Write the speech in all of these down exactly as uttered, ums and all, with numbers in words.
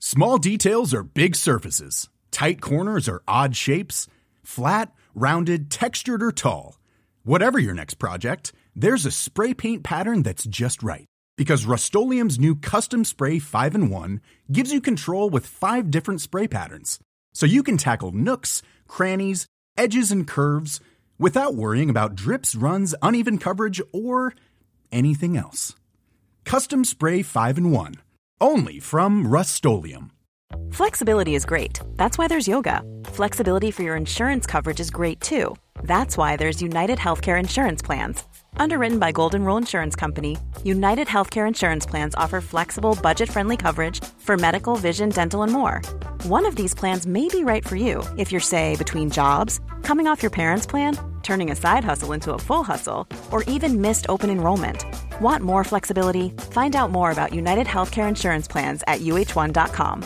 Small details are big surfaces. Tight corners are odd shapes. Flat, rounded, textured, or tall. Whatever your next project, there's a spray paint pattern that's just right. Because Rust-Oleum's new Custom Spray five in one gives you control with five different spray patterns. So you can tackle nooks, crannies, edges, and curves without worrying about drips, runs, uneven coverage, or anything else. Custom Spray five in one. Only from Rust-Oleum. Flexibility is great. That's why there's yoga. Flexibility for your insurance coverage is great too. That's why there's United Healthcare Insurance Plans. Underwritten by Golden Rule Insurance Company, United Healthcare Insurance Plans offer flexible, budget-friendly coverage for medical, vision, dental, and more. One of these plans may be right for you if you're, say, between jobs, coming off your parents' plan, turning a side hustle into a full hustle, or even missed open enrollment. Want more flexibility? Find out more about United Healthcare Insurance Plans at U H one dot com.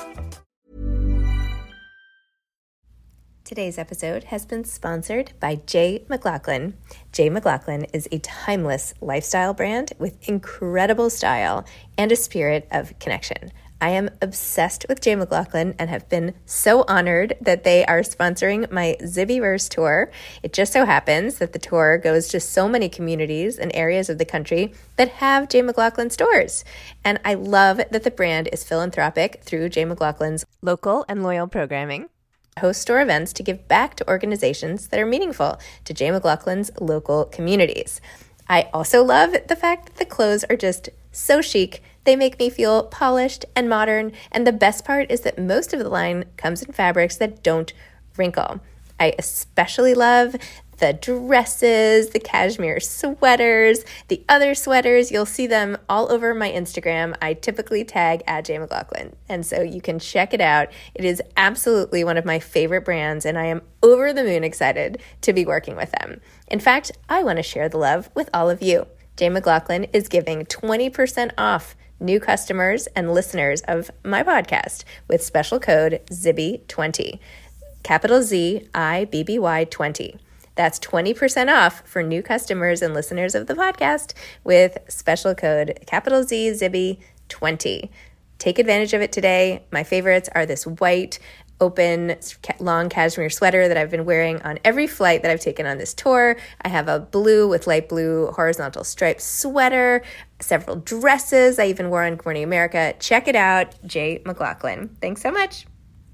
Today's episode has been sponsored by J. McLaughlin. J. McLaughlin is a timeless lifestyle brand with incredible style and a spirit of connection. I am obsessed with J. McLaughlin and have been so honored that they are sponsoring my Zibbyverse tour. It just so happens that the tour goes to so many communities and areas of the country that have J. McLaughlin stores. And I love that the brand is philanthropic through J. McLaughlin's local and loyal programming. Host store events to give back to organizations that are meaningful to J. McLaughlin's local communities. I also love the fact that the clothes are just so chic. They make me feel polished and modern, and the best part is that most of the line comes in fabrics that don't wrinkle. I especially love the dresses, the cashmere sweaters, the other sweaters. You'll see them all over my Instagram. I typically tag at J. McLaughlin, and so you can check it out. It is absolutely one of my favorite brands, and I am over the moon excited to be working with them. In fact, I want to share the love with all of you. J. McLaughlin is giving twenty percent off new customers and listeners of my podcast with special code Zibby twenty, capital Z I B B Y twenty. That's twenty percent off for new customers and listeners of the podcast with special code capital Z Zibby twenty. Take advantage of it today. My favorites are this white, open, long cashmere sweater that I've been wearing on every flight that I've taken on this tour. I have a blue with light blue horizontal striped sweater, several dresses I even wore on Good Morning America. Check it out, J. McLaughlin. Thanks so much.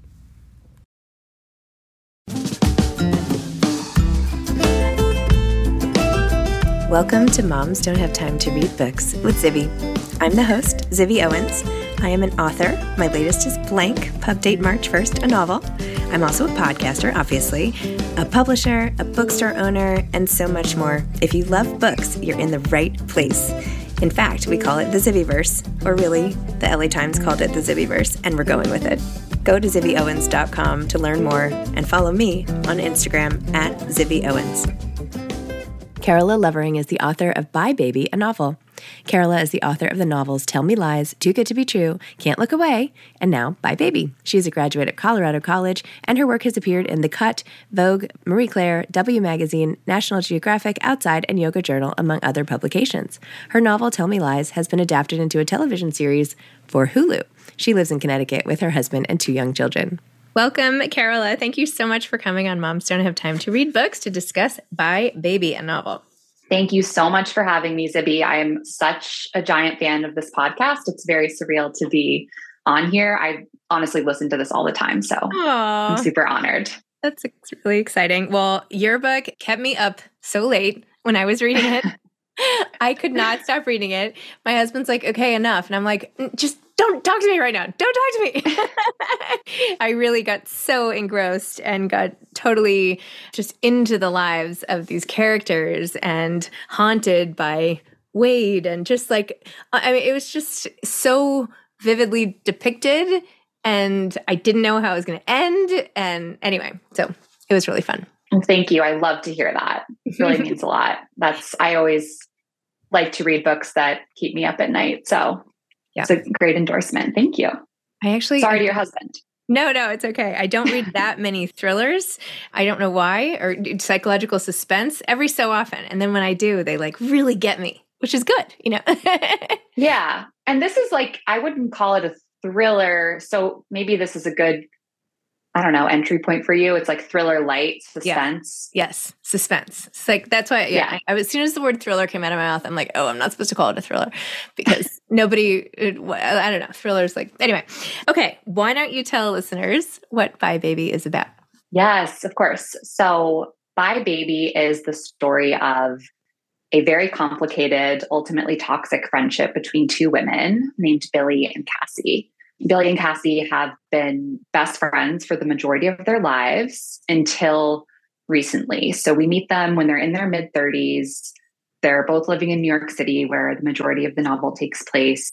Welcome to Moms Don't Have Time to Read Books with Zibby. I'm the host, Zibby Owens. I am an author. My latest is Blank, pub date March first, a novel. I'm also a podcaster, obviously, a publisher, a bookstore owner, and so much more. If you love books, you're in the right place. In fact, we call it the Zibbyverse, or really, the L A Times called it the Zibbyverse, and we're going with it. Go to zibby owens dot com to learn more and follow me on Instagram at Zibby Owens. Carola Lovering is the author of Bye Baby, a novel. Carola is the author of the novels Tell Me Lies, Too Good to Be True, Can't Look Away, and now Bye Baby. She is a graduate of Colorado College, and her work has appeared in The Cut, Vogue, Marie Claire, W Magazine, National Geographic, Outside, and Yoga Journal, among other publications. Her novel Tell Me Lies has been adapted into a television series for Hulu. She lives in Connecticut with her husband and two young children. Welcome, Carola. Thank you so much for coming on Moms Don't Have Time to Read Books to discuss Bye Baby, a novel. Thank you so much for having me, Zibby. I am such a giant fan of this podcast. It's very surreal to be on here. I honestly listen to this all the time, so Aww. I'm super honored. That's really exciting. Well, your book kept me up so late when I was reading it. I could not stop reading it. My husband's like, okay, enough. And I'm like, just don't talk to me right now. Don't talk to me. I really got so engrossed and got totally just into the lives of these characters and haunted by Wade. And just like, I mean, it was just so vividly depicted. And I didn't know how it was going to end. And anyway, so it was really fun. Thank you. I love to hear that. It really means a lot. That's, I always like to read books that keep me up at night. So yeah. It's a great endorsement. Thank you. I actually, sorry to your husband. No, no, it's okay. I don't read that many thrillers. I don't know why, or psychological suspense every so often. And then when I do, they like really get me, which is good, you know? Yeah. And this is like, I wouldn't call it a thriller. So maybe this is a good, I don't know, entry point for you. It's like thriller light suspense. Yeah. Yes. Suspense. It's like, that's why, yeah. yeah. I, I, as soon as the word thriller came out of my mouth, I'm like, oh, I'm not supposed to call it a thriller because nobody, it, I don't know. Thrillers like, anyway. Okay. Why don't you tell listeners what Bye Baby is about? Yes, of course. So Bye Baby is the story of a very complicated, ultimately toxic friendship between two women named Billy and Cassie. Billy and Cassie have been best friends for the majority of their lives until recently. So we meet them when they're in their mid thirties. They're both living in New York City, where the majority of the novel takes place.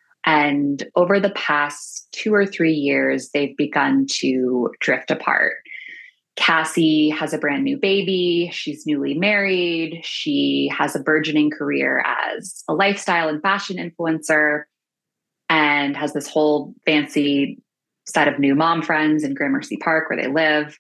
And over the past two or three years, they've begun to drift apart. Cassie has a brand new baby. She's newly married. She has a burgeoning career as a lifestyle and fashion influencer, and has this whole fancy set of new mom friends in Gramercy Park where they live.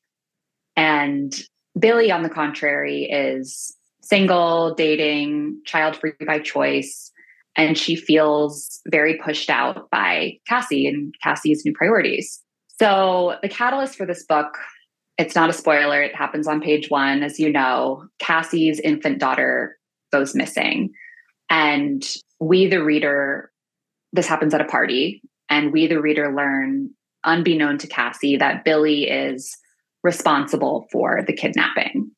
And Billy, on the contrary, is single, dating, child-free by choice, and she feels very pushed out by Cassie and Cassie's new priorities. So the catalyst for this book, it's not a spoiler, it happens on page one. As you know, Cassie's infant daughter goes missing. And we, the reader, this happens at a party, and we, the reader, learn, unbeknown to Cassie, that Billy is responsible for the kidnapping.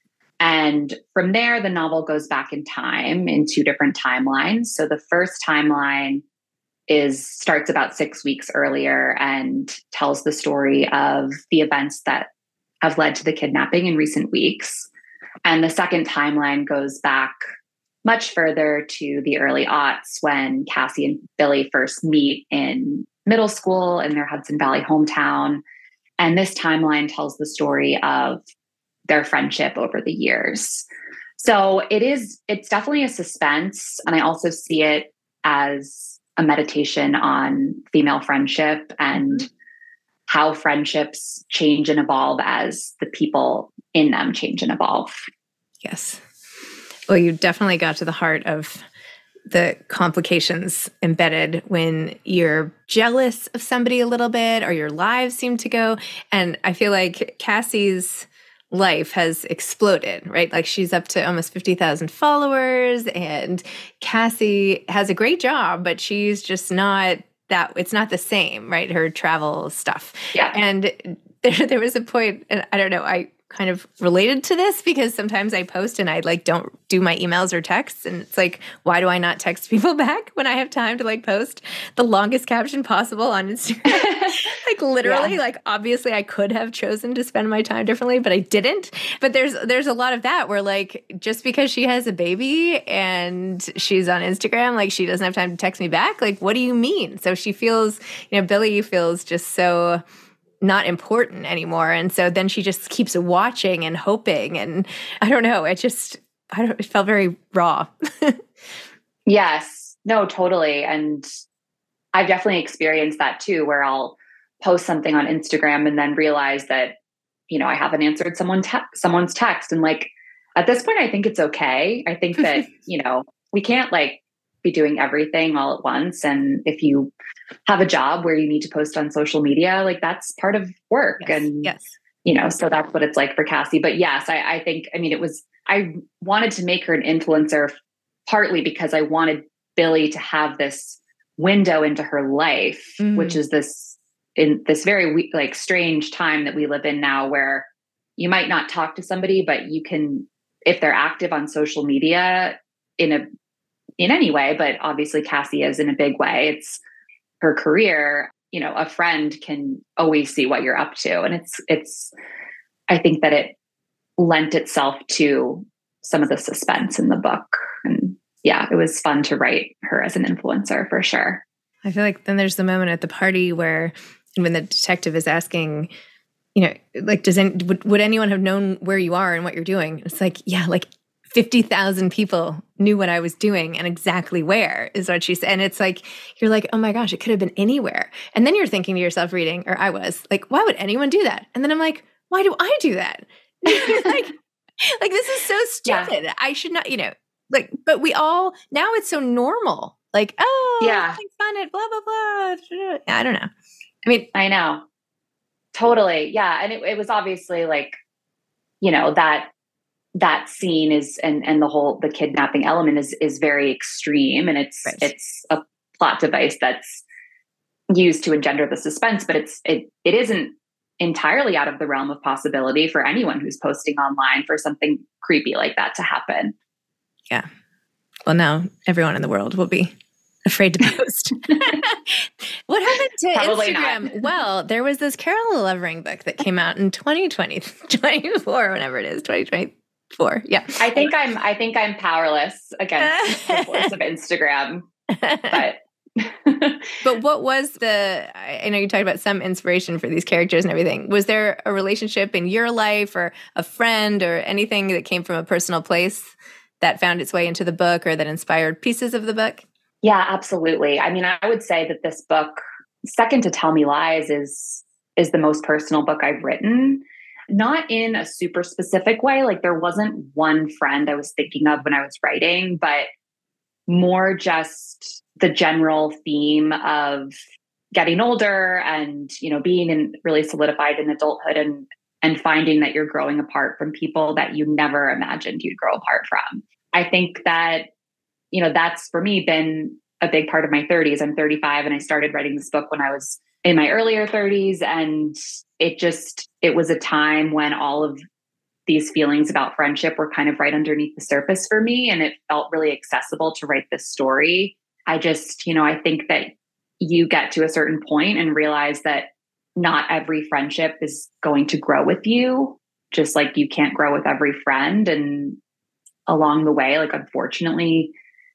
And from there, the novel goes back in time in two different timelines. So the first timeline is starts about six weeks earlier and tells the story of the events that have led to the kidnapping in recent weeks. And the second timeline goes back much further to the early aughts when Cassie and Billy first meet in middle school in their Hudson Valley hometown. And this timeline tells the story of their friendship over the years. So it is, it's definitely a suspense. And I also see it as a meditation on female friendship and how friendships change and evolve as the people in them change and evolve. Yes. Well, you definitely got to the heart of the complications embedded when you're jealous of somebody a little bit or your lives seem to go. And I feel like Cassie's life has exploded, right? Like she's up to almost fifty thousand followers, and Cassie has a great job, but she's just not that, it's not the same, right? Her travel stuff. Yeah. And there, there was a point, and I don't know, I kind of related to this because sometimes I post and I like don't do my emails or texts, and it's like, why do I not text people back when I have time to like post the longest caption possible on Instagram? Like literally, yeah. Like obviously I could have chosen to spend my time differently, but I didn't. But there's there's a lot of that where like just because she has a baby and she's on Instagram, like she doesn't have time to text me back. Like, what do you mean? So she feels, you know, Billy feels just so not important anymore. And so then she just keeps watching and hoping. And I don't know, it just, I don't, it felt very raw. Yes, no, totally. And I've definitely experienced that too, where I'll post something on Instagram and then realize that, you know, I haven't answered someone te- someone's text. And like, at this point, I think it's okay. I think that, you know, we can't like be doing everything all at once. And if you have a job where you need to post on social media, like that's part of work. Yes, and, yes. you know, so that's what it's like for Cassie. But yes, I, I think, I mean, it was, I wanted to make her an influencer partly because I wanted Billy to have this window into her life, mm. which is this, in this very like strange time that we live in now where you might not talk to somebody, but you can, if they're active on social media in a, in any way, but obviously Cassie is in a big way. It's her career, you know, a friend can always see what you're up to. And it's, it's, I think that it lent itself to some of the suspense in the book. And yeah, it was fun to write her as an influencer for sure. I feel like then there's the moment at the party where, when the detective is asking, you know, like, does any, would, would anyone have known where you are and what you're doing? It's like, yeah, like fifty thousand people knew what I was doing and exactly where is what she said. And it's like, you're like, oh my gosh, it could have been anywhere. And then you're thinking to yourself reading, or I was like, why would anyone do that? And then I'm like, why do I do that? like, like, this is so stupid. Yeah. I should not, you know, like, but we all, now it's so normal Like, oh, yeah, having fun at blah, blah, blah. I don't know. I mean, I know. Totally. Yeah. And it, it was obviously like, you know, that, that scene is, and, and the whole, the kidnapping element is, is very extreme, and it's, right. it's a plot device that's used to engender the suspense, but it's, it, it isn't entirely out of the realm of possibility for anyone who's posting online for something creepy like that to happen. Yeah. Well, now everyone in the world will be afraid to post. What happened to Probably Instagram? not. Well, there was this Carol Lovering book that came out in twenty twenty, twenty-four, whenever it is, twenty twenty-four. Yeah. I think I'm, I think I'm powerless against the force of Instagram, but. But what was the, I know you talked about some inspiration for these characters and everything. Was there a relationship in your life or a friend or anything that came from a personal place that found its way into the book or that inspired pieces of the book? Yeah, absolutely. I mean, I would say that this book, second to Tell Me Lies, is is the most personal book I've written. Not in a super specific way. Like, there wasn't one friend I was thinking of when I was writing, but more just the general theme of getting older and, you know, being in really solidified in adulthood, and and finding that you're growing apart from people that you never imagined you'd grow apart from. I think that, you know, that's for me been a big part of my thirties. I'm thirty-five, and I started writing this book when I was in my earlier thirties. And it just, it was a time when all of these feelings about friendship were kind of right underneath the surface for me. And it felt really accessible to write this story. I just, you know, I think that you get to a certain point and realize that not every friendship is going to grow with you, just like you can't grow with every friend. And along the way, like, unfortunately,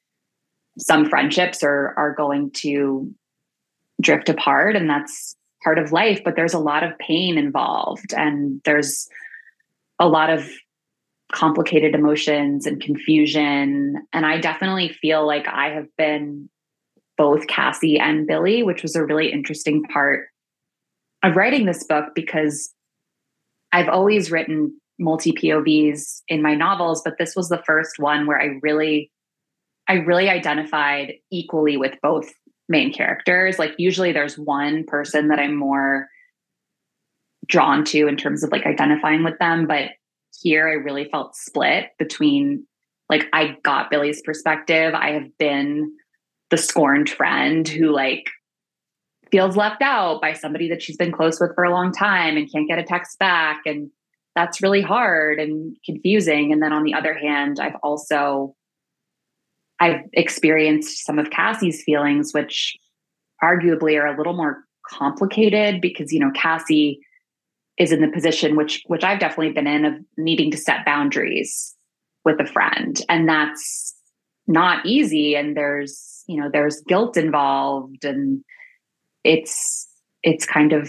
some friendships are are going to drift apart, and that's part of life. But there's a lot of pain involved, and there's a lot of complicated emotions and confusion. And I definitely feel like I have been both Cassie and Billy, which was a really interesting part of writing this book, because I've always written multi-P O Vs in my novels, but this was the first one where I really, I really identified equally with both main characters. Like, usually there's one person that I'm more drawn to in terms of like identifying with them. But here I really felt split between, like, I got Billy's perspective. I have been the scorned friend who like feels left out by somebody that she's been close with for a long time and can't get a text back. And that's really hard and confusing. And then on the other hand, I've also, I've experienced some of Cassie's feelings, which arguably are a little more complicated, because, you know, Cassie is in the position, which, which I've definitely been in, of needing to set boundaries with a friend. And that's not easy. And there's, you know, there's guilt involved, and it's, it's kind of,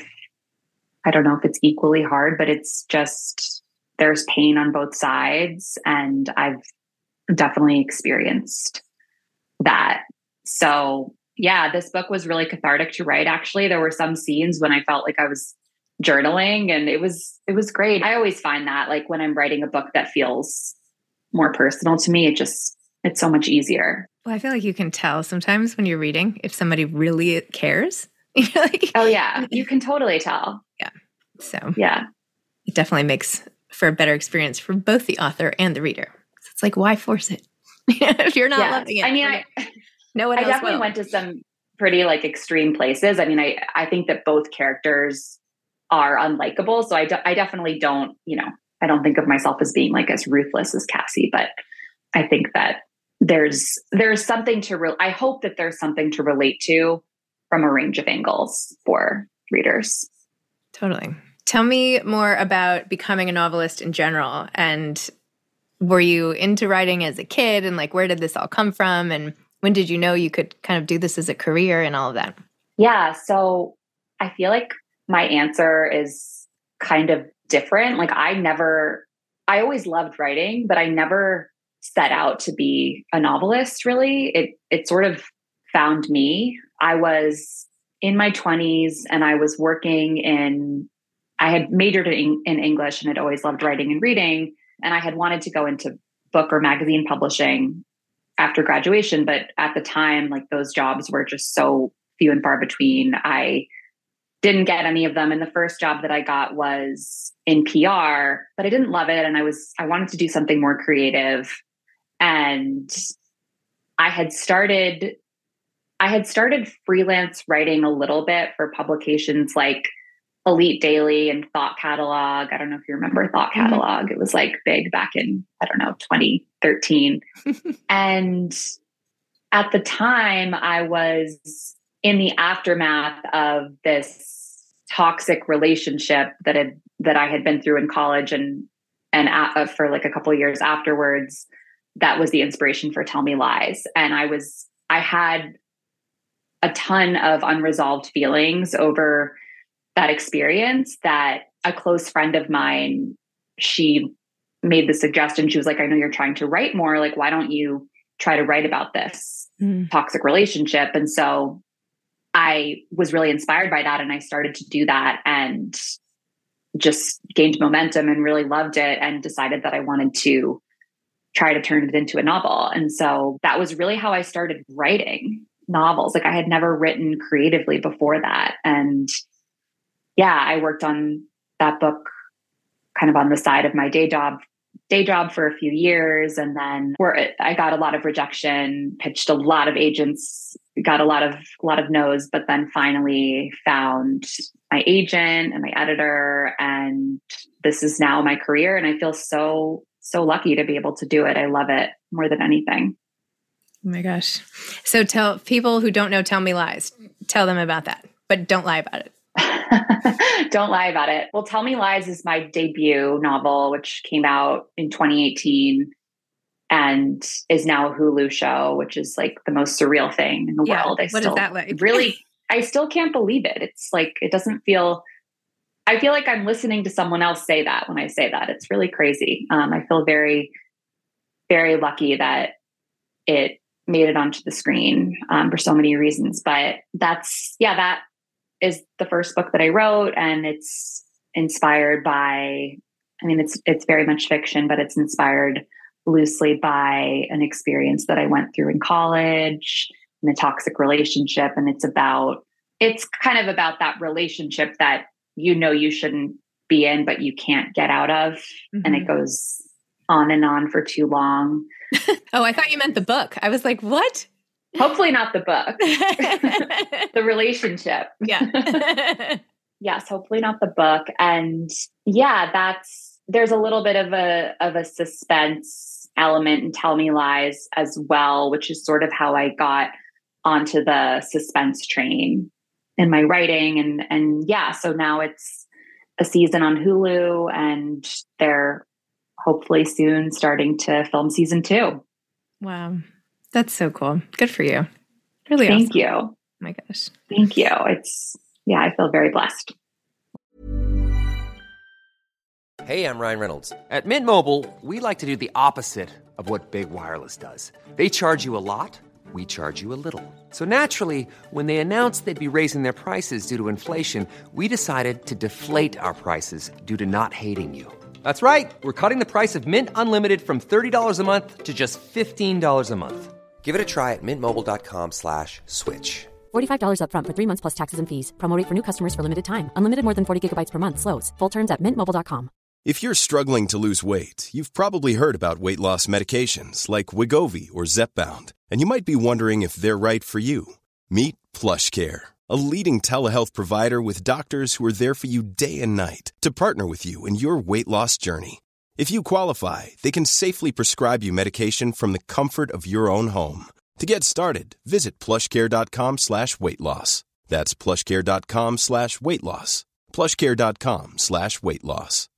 I don't know if it's equally hard, but it's just, there's pain on both sides. And I've definitely experienced that. So yeah, this book was really cathartic to write. Actually, there were some scenes when I felt like I was journaling, and it was, it was great. I always find that, like, when I'm writing a book that feels more personal to me, it just, it's so much easier. Well, I feel like you can tell sometimes when you're reading if somebody really cares. Like, oh yeah, you can totally tell. Yeah. So yeah, it definitely makes for a better experience for both the author and the reader. So it's like, why force it? If you're not yes. loving it. I mean, I, no one I else definitely will. went to some pretty like extreme places. I mean, I, I think that both characters are unlikable. So I, do, I definitely don't, you know, I don't think of myself as being like as ruthless as Cassie, but I think that there's, there's something to, re- I hope that there's something to relate to from a range of angles for readers. Totally. Tell me more about becoming a novelist in general. And were you into writing as a kid? And like, where did this all come from? And when did you know you could kind of do this as a career and all of that? Yeah. So I feel like my answer is kind of different. Like, I never, I always loved writing, but I never set out to be a novelist, really. It, it sort of found me. I was in my twenties and I was working in, I had majored in, in English and had always loved writing and reading. And I had wanted to go into book or magazine publishing after graduation. But at the time, like those jobs were just so few and far between. I didn't get any of them. And the first job that I got was in P R, but I didn't love it. And I was, I wanted to do something more creative. And I had started, I had started freelance writing a little bit for publications like Elite Daily and Thought Catalog. I don't know if you remember Thought Catalog. Mm-hmm. It was like big back in, I don't know, twenty thirteen. And at the time I was in the aftermath of this toxic relationship that had, that I had been through in college and, and uh, for like a couple of years afterwards. That was the inspiration for Tell Me Lies. And I was, I had a ton of unresolved feelings over that experience that a close friend of mine, she made the suggestion. She was like, I know you're trying to write more. Like, why don't you try to write about this mm. toxic relationship? And so I was really inspired by that. And I started to do that and just gained momentum and really loved it and decided that I wanted to try to turn it into a novel. And so that was really how I started writing novels. Like I had never written creatively before that. And yeah, I worked on that book kind of on the side of my day job, day job for a few years. And then where I got a lot of rejection, pitched a lot of agents, got a lot of, a lot of no's, but then finally found my agent and my editor. And this is now my career. And I feel so, so lucky to be able to do it. I love it more than anything. Oh my gosh. So tell people who don't know Tell Me Lies, tell them about that, but don't lie about it. Don't lie about it. Well, Tell Me Lies is my debut novel, which came out in twenty eighteen and is now a Hulu show, which is like the most surreal thing in the yeah. world. I what still is that like? really, I still can't believe it. It's like, it doesn't feel, I feel like I'm listening to someone else say that when I say that. It's really crazy. Um, I feel very, very lucky that it made it onto the screen um, for so many reasons. But that's, yeah, that is the first book that I wrote, and it's inspired by, I mean, it's, it's very much fiction, but it's inspired loosely by an experience that I went through in college in a toxic relationship. And it's about, it's kind of about that relationship that, you know, you shouldn't be in, but you can't get out of. Mm-hmm. And it goes on and on for too long. Oh, I thought you meant the book. I was like, what? Hopefully not the book, the relationship. Yeah. Yes. Hopefully not the book. And yeah, that's, there's a little bit of a, of a suspense element in Tell Me Lies as well, which is sort of how I got onto the suspense train in my writing. And, and yeah, so now it's a season on Hulu and they're hopefully soon starting to film season two. Wow. That's so cool. Good for you. Really Thank awesome. you. Oh my gosh. Thank you. It's, yeah, I feel very blessed. Hey, I'm Ryan Reynolds. At Mint Mobile, we like to do the opposite of what Big Wireless does. They charge you a lot, we charge you a little. So naturally, when they announced they'd be raising their prices due to inflation, we decided to deflate our prices due to not hating you. That's right. We're cutting the price of Mint Unlimited from thirty dollars a month to just fifteen dollars a month. Give it a try at mintmobile.com slash switch. forty-five dollars up front for three months plus taxes and fees. Promo rate for new customers for limited time. Unlimited more than forty gigabytes per month slows. Full terms at mint mobile dot com. If you're struggling to lose weight, you've probably heard about weight loss medications like Wegovy or Zepbound, and you might be wondering if they're right for you. Meet PlushCare, a leading telehealth provider with doctors who are there for you day and night to partner with you in your weight loss journey. If you qualify, they can safely prescribe you medication from the comfort of your own home. To get started, visit plushcare.com slash weight loss. That's plushcare.com slash weight loss. plushcare.com slash weight loss.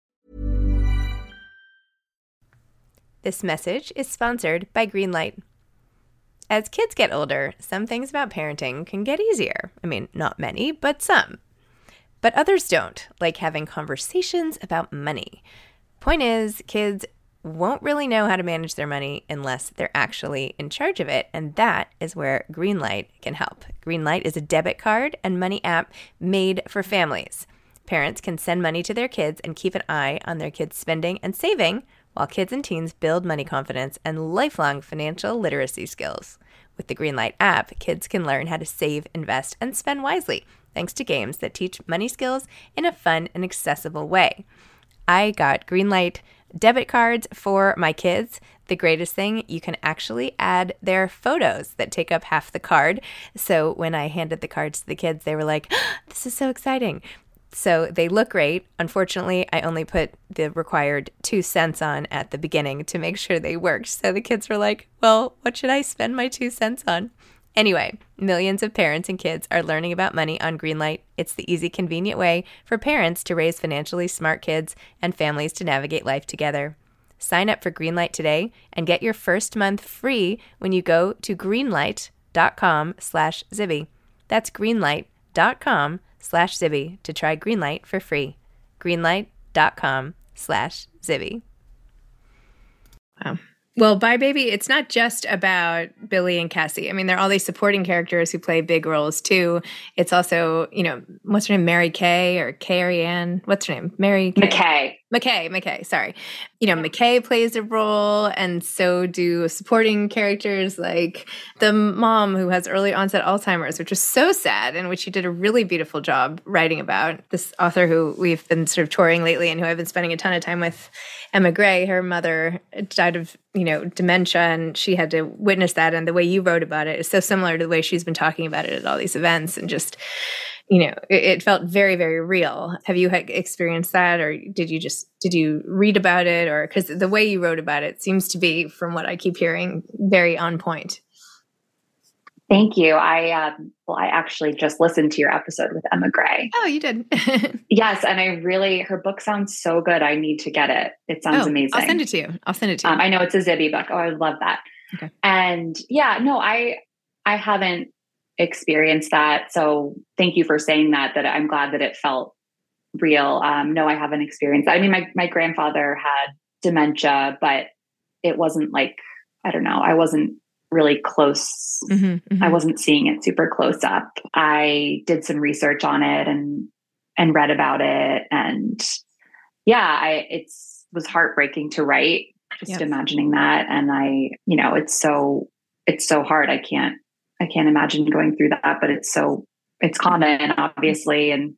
This message is sponsored by Greenlight. As kids get older, some things about parenting can get easier. I mean, not many, but some. But others don't, like having conversations about money. Point is, kids won't really know how to manage their money unless they're actually in charge of it, and that is where Greenlight can help. Greenlight is a debit card and money app made for families. Parents can send money to their kids and keep an eye on their kids' spending and saving while kids and teens build money confidence and lifelong financial literacy skills. With the Greenlight app, kids can learn how to save, invest, and spend wisely, thanks to games that teach money skills in a fun and accessible way. I got Greenlight debit cards for my kids. The greatest thing, you can actually add their photos that take up half the card. So when I handed the cards to the kids, they were like, oh, this is so exciting. So they look great. Unfortunately, I only put the required two cents on at the beginning to make sure they worked. So the kids were like, well, what should I spend my two cents on? Anyway, millions of parents and kids are learning about money on Greenlight. It's the easy, convenient way for parents to raise financially smart kids and families to navigate life together. Sign up for Greenlight today and get your first month free when you go to greenlight.com slash Zibby. That's greenlight.com slash Zibby to try Greenlight for free. Greenlight.com slash Zibby. Wow. Well, Bye Baby, it's not just about Billy and Cassie. I mean, there are all these supporting characters who play big roles too. It's also, you know, what's her name? Mary Kay or Carrie Ann? What's her name? Mary Kay. McKay. McKay, McKay, sorry. You know, McKay plays a role, and so do supporting characters like the mom who has early onset Alzheimer's, which is so sad, and which you did a really beautiful job writing about. This author who we've been sort of touring lately and who I've been spending a ton of time with, Emma Gray. Her mother died of, you know, dementia, and she had to witness that, and the way you wrote about it is so similar to the way she's been talking about it at all these events, and just, you know, it, it felt very, very real. Have you experienced that, or did you just, did you read about it? Or, because the way you wrote about it seems to be, from what I keep hearing, very on point. Thank you. I, um, well, I actually just listened to your episode with Emma Gray. Oh, you did? Yes. And I really, her book sounds so good. I need to get it. It sounds oh, amazing. I'll send it to you. I'll send it to you. Um, I know it's a Zibby book. Oh, I love that. Okay. And yeah, no, I, I haven't experienced that. So thank you for saying that, that I'm glad that it felt real. Um, no, I haven't experienced that. I mean, my, my grandfather had dementia, but it wasn't like, I don't know, I wasn't really close. Mm-hmm, mm-hmm. I wasn't seeing it super close up. I did some research on it and, and read about it. And yeah, I, it's was heartbreaking to write, just yep. imagining that. And I, you know, it's so, it's so hard. I can't, I can't imagine going through that, but it's so, it's common, obviously. And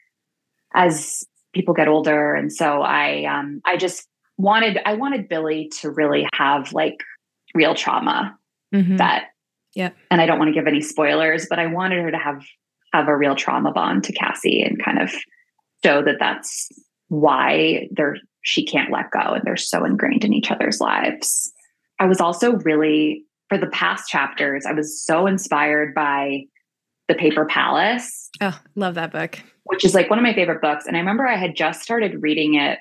as people get older. And so I, um, I just wanted, I wanted Billy to really have like real trauma mm-hmm. that, yeah. And I don't want to give any spoilers, but I wanted her to have, have a real trauma bond to Cassie and kind of show that that's why they're, she can't let go and they're so ingrained in each other's lives. I was also really, for the past chapters, I was so inspired by The Paper Palace. Oh, love that book. Which is like one of my favorite books. And I remember I had just started reading it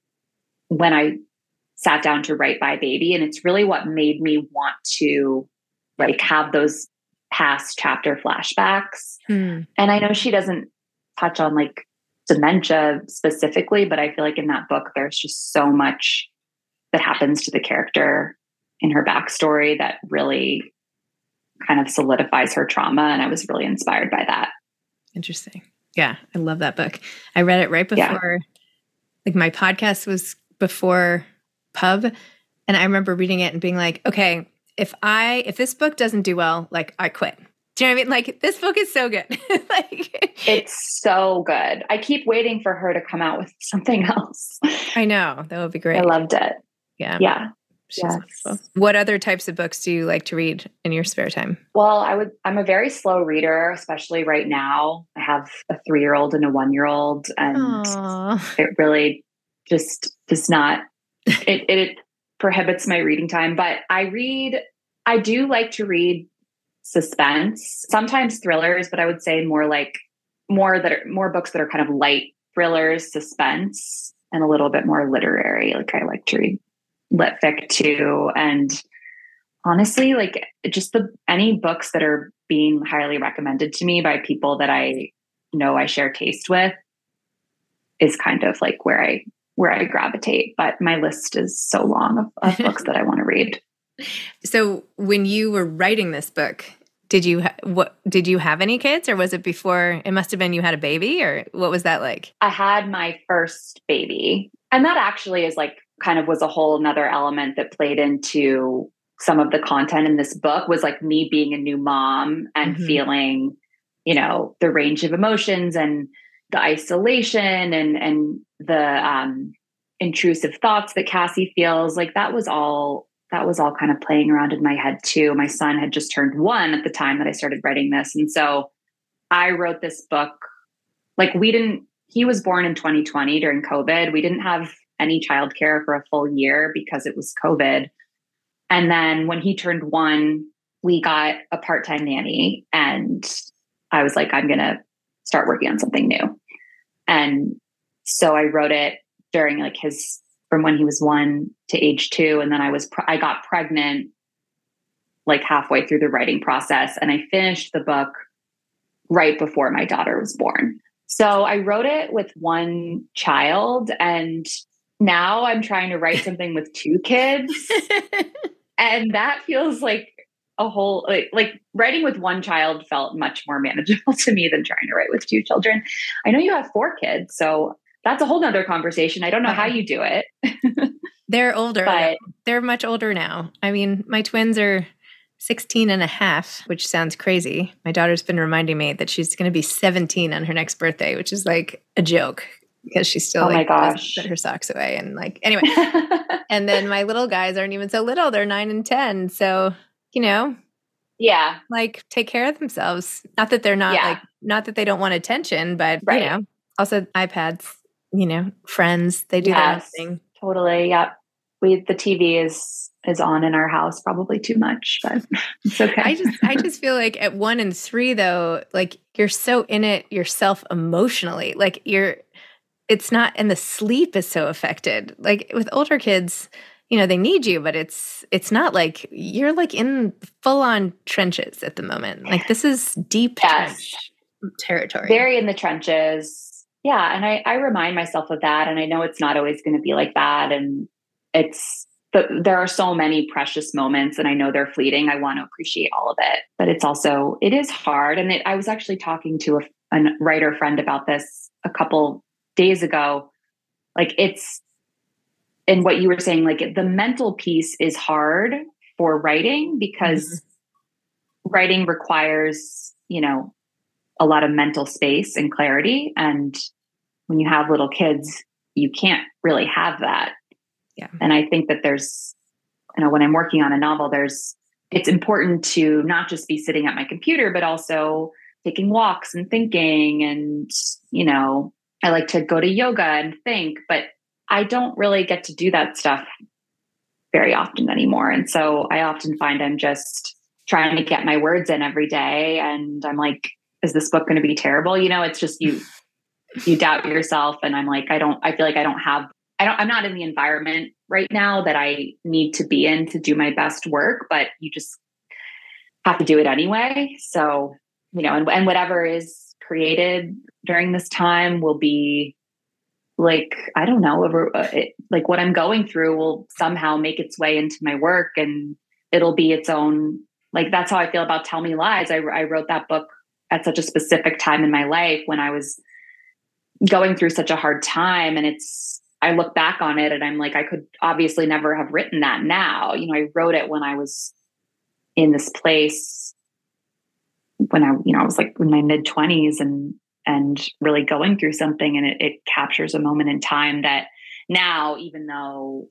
when I sat down to write Bye Baby. And it's really what made me want to like have those past chapter flashbacks. Hmm. And I know she doesn't touch on like dementia specifically, but I feel like in that book, there's just so much that happens to the character in her backstory that really kind of solidifies her trauma. And I was really inspired by that. Interesting. Yeah. I love that book. I read it right before, yeah. like my podcast was before Pub. And I remember reading it and being like, okay, if I, if this book doesn't do well, like I quit. Do you know what I mean? Like this book is so good. Like it's so good. I keep waiting for her to come out with something else. I know. That would be great. I loved it. Yeah. Yeah. She's yes. wonderful. What other types of books do you like to read in your spare time? Well, I would, I'm a very slow reader, especially right now. I have a three-year-old and a one-year-old, and Aww. It really just does not, it, it prohibits my reading time. But I read, I do like to read suspense, sometimes thrillers, but I would say more like, more that are, more books that are kind of light thrillers, suspense, and a little bit more literary. Like I like to read lit fic too. And honestly, like just the, any books that are being highly recommended to me by people that I know I share taste with is kind of like where I, where I gravitate. But my list is so long of, of books that I want to read. So when you were writing this book, did you, ha- what, did you have any kids, or was it before, it must've been you had a baby, or what was that like? I had my first baby, and that actually is like kind of was a whole another element that played into some of the content in this book, was like me being a new mom and mm-hmm. feeling, you know, the range of emotions and the isolation and, and the um, intrusive thoughts that Cassie feels. Like that was all, that was all kind of playing around in my head too. My son had just turned one at the time that I started writing this. And so I wrote this book, like we didn't, he was born in twenty twenty during COVID. We didn't have any childcare for a full year because it was COVID. And then when he turned one, we got a part-time nanny, and I was like, I'm going to start working on something new. And so I wrote it during like his, from when he was one to age two. And then I was, pre- I got pregnant like halfway through the writing process, and I finished the book right before my daughter was born. So I wrote it with one child, and now I'm trying to write something with two kids. And that feels like a whole, like, like writing with one child felt much more manageable to me than trying to write with two children. I know you have four kids, so that's a whole nother conversation. I don't know how you do it. They're older. But they're much older now. I mean, my twins are sixteen and a half, which sounds crazy. My daughter's been reminding me that she's going to be seventeen on her next birthday, which is like a joke because she's still oh like my gosh. put her socks away. And like, anyway, and then my little guys aren't even so little. They're nine and ten. So, you know, yeah, like take care of themselves. Not that they're not yeah. like, not that they don't want attention, but right. you know, also iPads, you know, friends, they do yes, their own thing. Totally. Yep. We, the T V is, is on in our house probably too much, but it's okay. I just, I just feel like at one and three though, like you're so in it yourself emotionally, like you're, it's not, and the sleep is so affected. Like with older kids, you know, they need you, but it's, it's not like you're like in full on trenches at the moment. Like this is deep yes. trench territory. Very in the trenches. Yeah. And I, I remind myself of that. And I know it's not always going to be like that. And it's, but there are so many precious moments, and I know they're fleeting. I want to appreciate all of it, but it's also, it is hard. And it, I was actually talking to a, a writer friend about this a couple days ago. Like it's, and what you were saying, like the mental piece is hard for writing because mm-hmm. writing requires, you know, a lot of mental space and clarity. And when you have little kids, you can't really have that. Yeah. And I think that there's, you know, when I'm working on a novel, there's, it's important to not just be sitting at my computer, but also taking walks and thinking. And, you know, I like to go to yoga and think, but I don't really get to do that stuff very often anymore. And so I often find I'm just trying to get my words in every day. And I'm like, is this book going to be terrible? You know, it's just you, you doubt yourself. And I'm like, I don't, I feel like I don't have, I don't, I'm not in the environment right now that I need to be in to do my best work, but you just have to do it anyway. So, you know, and, and whatever is created during this time will be like, I don't know, over, uh, it, like what I'm going through will somehow make its way into my work, and it'll be its own, like, that's how I feel about Tell Me Lies. I, I wrote that book at such a specific time in my life when I was going through such a hard time. And it's, I look back on it and I'm like, I could obviously never have written that now. You know, I wrote it when I was in this place when I, you know, I was like in my mid twenties and, and really going through something. And it, it captures a moment in time that now, even though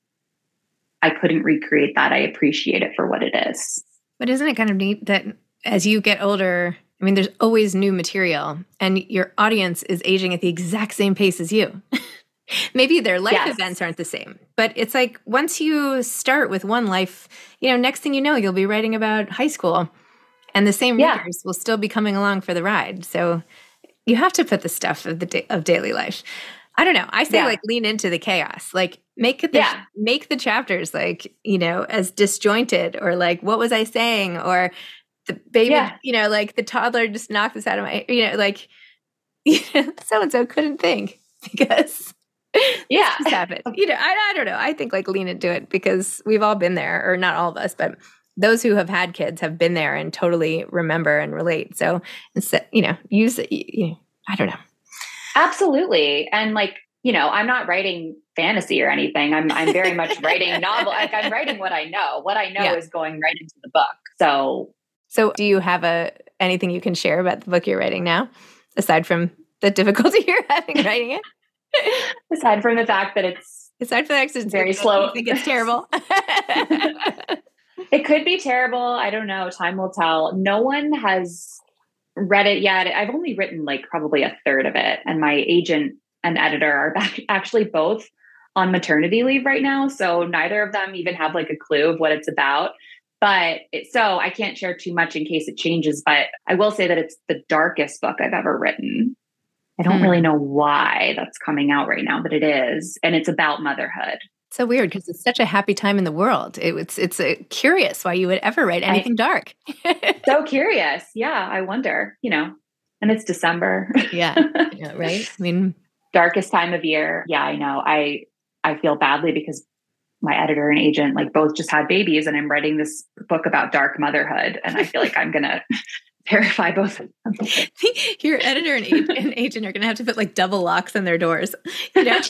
I couldn't recreate that, I appreciate it for what it is. But isn't it kind of neat that as you get older, I mean, there's always new material and your audience is aging at the exact same pace as you. Maybe their life yes. events aren't the same, but it's like once you start with one life, you know, next thing you know, you'll be writing about high school and the same yeah. readers will still be coming along for the ride. So you have to put the stuff of the da- of daily life. I don't know. I say yeah. like lean into the chaos, like make the, yeah. make the chapters like, you know, as disjointed or like, what was I saying? Or the baby, yeah. you know, like the toddler just knocked this out of my, you know, like, you know, so-and-so couldn't think because yeah, this happened. You know, I, I don't know. I think like lean into it because we've all been there, or not all of us, but those who have had kids have been there and totally remember and relate. So instead, you know, use it. You know, I don't know. Absolutely. And like, you know, I'm not writing fantasy or anything. I'm I'm very much writing novel. Like I'm writing what I know. What I know yeah. is going right into the book. So, so do you have a anything you can share about the book you're writing now, aside from the difficulty you're having writing it? Aside from the fact that it's aside from the fact it's very slow. You think it's terrible? It could be terrible. I don't know. Time will tell. No one has read it yet. I've only written like probably a third of it. And my agent and editor are back, actually both on maternity leave right now. So neither of them even have like a clue of what it's about. But it, so I can't share too much in case it changes. But I will say that it's the darkest book I've ever written. I don't hmm. really know why that's coming out right now, but it is. And it's about motherhood. So weird because it's such a happy time in the world. It, it's it's uh, curious why you would ever write anything I, dark. So curious. Yeah, I wonder, you know, and it's December. yeah. yeah, right? I mean, darkest time of year. Yeah, I know. I I feel badly because my editor and agent like both just had babies and I'm writing this book about dark motherhood. And I feel like I'm going to terrify both of them. Your editor and agent, and agent are going to have to put like double locks on their doors. You know?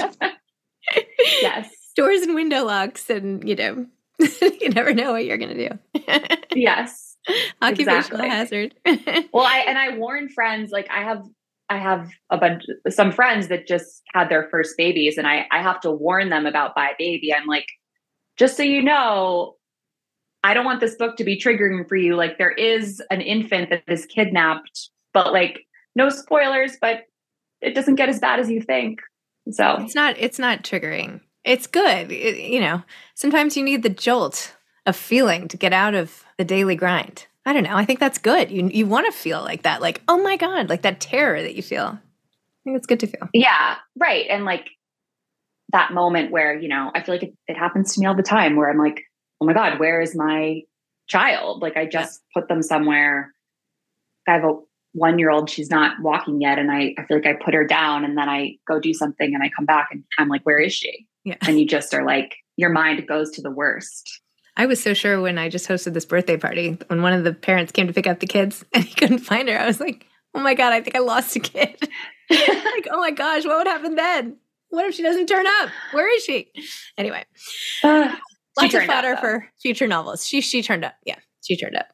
Yes. Doors and window locks, and you know, you never know what you're going to do. Yes, occupational exactly. hazard. Well, I and I warn friends. Like I have, I have a bunch, some friends that just had their first babies, and I, I have to warn them about Bye Baby. I'm like, just so you know, I don't want this book to be triggering for you. Like there is an infant that is kidnapped, but like no spoilers. But it doesn't get as bad as you think. So it's not. It's not triggering. It's good. It, you know, sometimes you need the jolt of feeling to get out of the daily grind. I don't know. I think that's good. You you want to feel like that, like, oh my God, like that terror that you feel. I think it's good to feel. Yeah, right. And like that moment where, you know, I feel like it, it happens to me all the time where I'm like, oh my God, where is my child? Like I just put them somewhere. I have a one-year-old, she's not walking yet. And I, I feel like I put her down and then I go do something and I come back and I'm like, where is she? Yeah. And you just are like, your mind goes to the worst. I was so sure when I just hosted this birthday party, when one of the parents came to pick up the kids and he couldn't find her, I was like, oh my God, I think I lost a kid. Like, oh my gosh, what would happen then? What if she doesn't turn up? Where is she? Anyway, uh, lots of fodder up, for future novels. She, she turned up. Yeah, she turned up.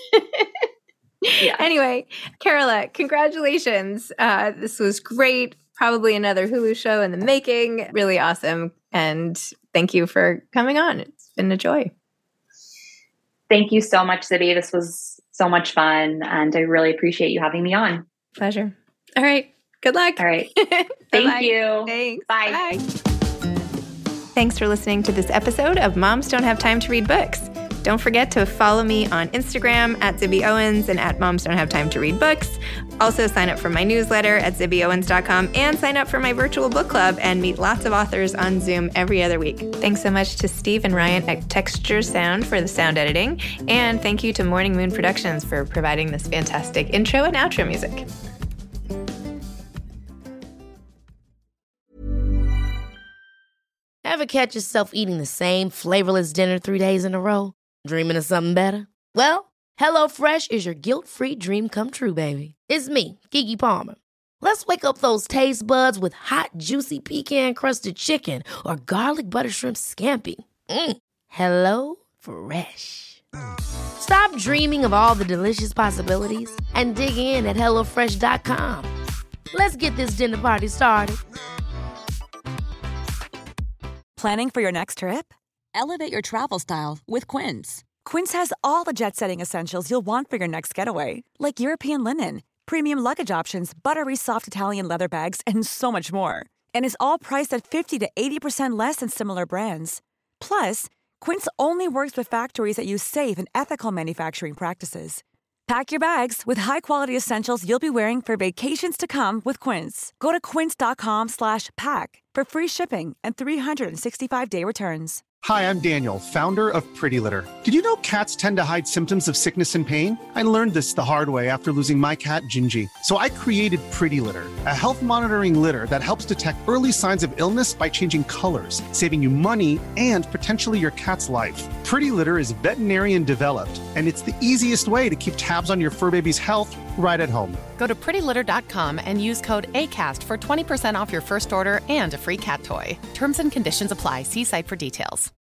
Yeah. Anyway, Carola, congratulations. Uh, this was great. Probably another Hulu show in the making. Really awesome. And thank you for coming on. It's been a joy. Thank you so much, Zibby. This was so much fun. And I really appreciate you having me on. Pleasure. All right. Good luck. All right. Thank you. Thanks. Bye. Bye. Thanks for listening to this episode of Moms Don't Have Time to Read Books. Don't forget to follow me on Instagram at Zibby Owens and at Moms Don't Have Time to Read Books. Also sign up for my newsletter at zibby owens dot com and sign up for my virtual book club and meet lots of authors on Zoom every other week. Thanks so much to Steve and Ryan at Texture Sound for the sound editing. And thank you to Morning Moon Productions for providing this fantastic intro and outro music. Ever catch yourself eating the same flavorless dinner three days in a row? Dreaming of something better? Well, HelloFresh is your guilt-free dream come true, baby. It's me, Keke Palmer. Let's wake up those taste buds with hot, juicy pecan-crusted chicken or garlic butter shrimp scampi. Mm. Hello Fresh. Stop dreaming of all the delicious possibilities and dig in at hello fresh dot com. Let's get this dinner party started. Planning for your next trip? Elevate your travel style with Quince. Quince has all the jet-setting essentials you'll want for your next getaway, like European linen, premium luggage options, buttery soft Italian leather bags, and so much more. And is all priced at fifty to eighty percent less than similar brands. Plus, Quince only works with factories that use safe and ethical manufacturing practices. Pack your bags with high-quality essentials you'll be wearing for vacations to come with Quince. Go to quince dot com slash pack for free shipping and three sixty-five day returns. Hi, I'm Daniel, founder of Pretty Litter. Did you know cats tend to hide symptoms of sickness and pain? I learned this the hard way after losing my cat, Gingy. So I created Pretty Litter, a health monitoring litter that helps detect early signs of illness by changing colors, saving you money and potentially your cat's life. Pretty Litter is veterinarian developed, and it's the easiest way to keep tabs on your fur baby's health right at home. Go to pretty litter dot com and use code ACAST for twenty percent off your first order and a free cat toy. Terms and conditions apply. See site for details.